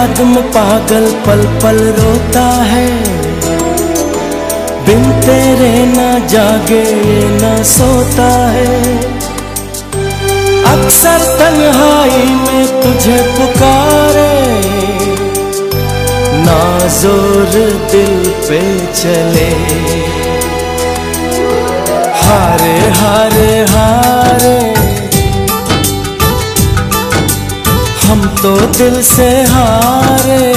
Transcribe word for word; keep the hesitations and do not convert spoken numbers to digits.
याद में पागल पल पल रोता है, बिन तेरे ना जागे ना सोता है। अक्सर तन्हाई में तुझे पुकारे, ना जोर दिल पे चले। हारे हारे हारे हम तो दिल से हारे,